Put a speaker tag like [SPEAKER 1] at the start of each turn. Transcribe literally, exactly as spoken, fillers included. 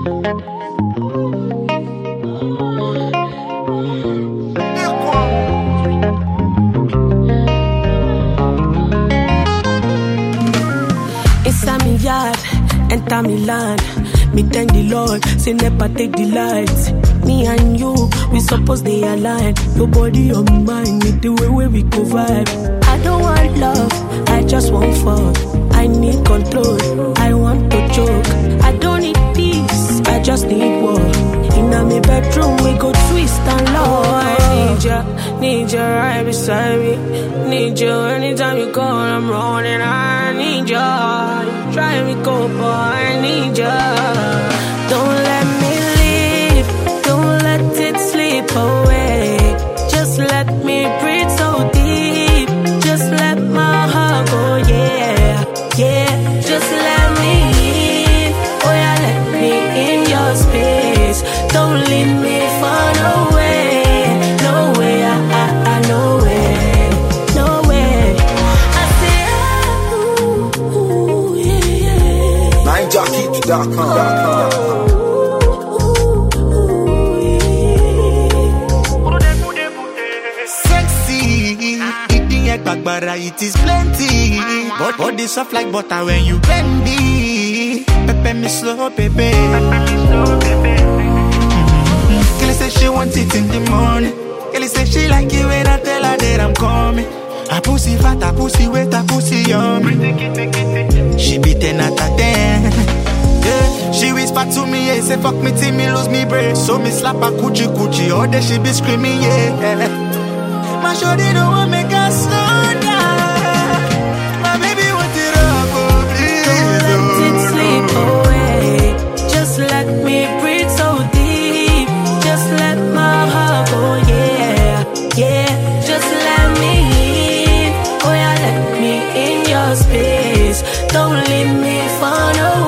[SPEAKER 1] Inside me yard, enter me land. Me thank the Lord, say never take the lights. Me and you, we supposed they align. Your body on my mind, with the way where we go vibe. I don't want love, I just want fun. I need control, I want to choke. I don't need peace, I just need war. In my bedroom, we go twist and love. I need ya, need ya right beside me. Need you anytime you call, I'm running. I need ya, you drive me cold, boy. I need ya. Don't let me leave, don't let it slip away. Just let me breathe so deep. Just let my heart go, yeah, yeah. Just let me in, oh yeah, let me in your space. Don't leave me far away, no way, I, I, I, no way, no way. I say, ooh, ooh, yeah, yeah.
[SPEAKER 2] nine jockey dot com.
[SPEAKER 3] It is plenty, but body soft like butter when you bend it. Pepe me slow, baby. Kelly say she wants it in the morning. Kelly say she like it when I tell her that I'm coming. A pussy fat, a pussy wet, a pussy yummy. She be ten out of ten. Yeah. She whisper to me, yeah, say fuck me till me lose me breath. So me slap her coochie coochie, all day she be screaming, yeah. My shorty don't want me to slow down. My baby want it up, oh please.
[SPEAKER 1] Don't let it slip away. Just let me breathe so deep. Just let my heart go, yeah, yeah. Just let me in, oh yeah, let me in your space. Don't leave me far away.